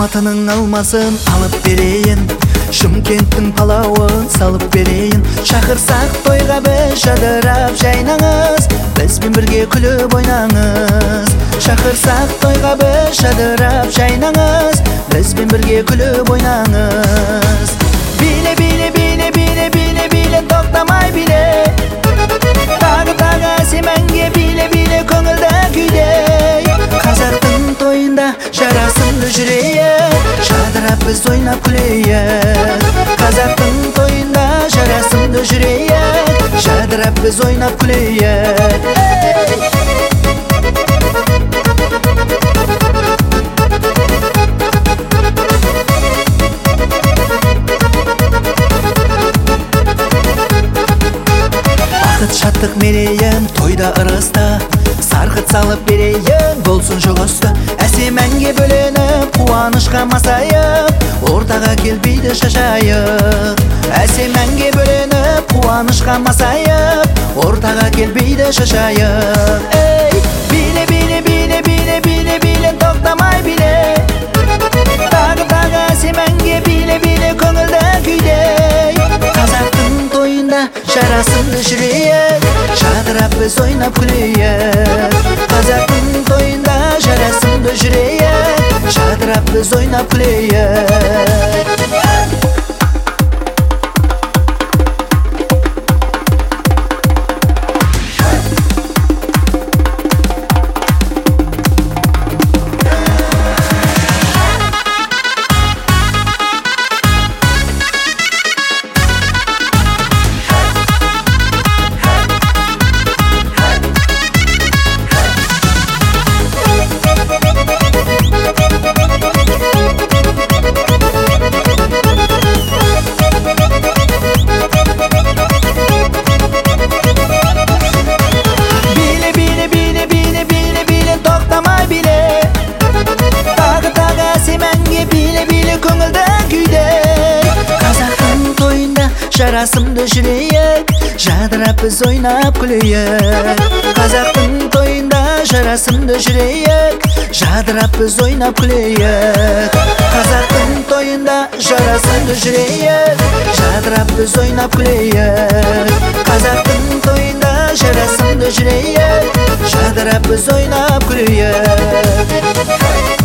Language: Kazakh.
Алматының алмасын алып берейін, Шымкенттің палауын салып берейін. Шақырсақ тойға біз жадырап жайнаңыз, бізбен бірге күліп ойнаңыз. Шақырсақ тойға біз жадырап жайнаңыз, бізбен бірге күліп ойнаңыз. Биле, биле, биле, биле, биле, биле, тоқтамай биле. Тағы әсем әнге биле, биле, көңілді күйдей. Қазақтың тойында жарасымды жүрейік, жадырап біз ойнап күлейік. Қазақтың тойында жарасымды жүрейік, жадырап біз ойнап күлейік. Бақыт шаттық мерейін тойда ырыста, сарқыт салып берейін, болсын жоғысты. Әсем әнге бөленіп, қуанышқа масайып, ортаға келбейді шашайық. Әсем әнге бөленіп, қуанышқа масайып, ортаға келбейді шашайық. Ей, биле, биле, биле, биле, биле, биле, тоқтамай биле. Тағы әсем әнге биле, биле, көңілді күйдей. Қазақтың тойында жарасымды жүрейік, жадырап біз ойнап күлейік. Қазақтың тойында жарасымды жүрейік, жадырап біз ойнап күлейік. Жарасымды жүрейік, жадырап біз ойнап күлейік. Қазақтың тойында жарасымды жүрейік, жадырап біз ойнап күлейік. Қазақтың тойында жарасымды жүрейік, жадырап біз ойнап күлейік. Қазақтың тойында жарасымды жүрейік, жадырап біз ойнап күлейік.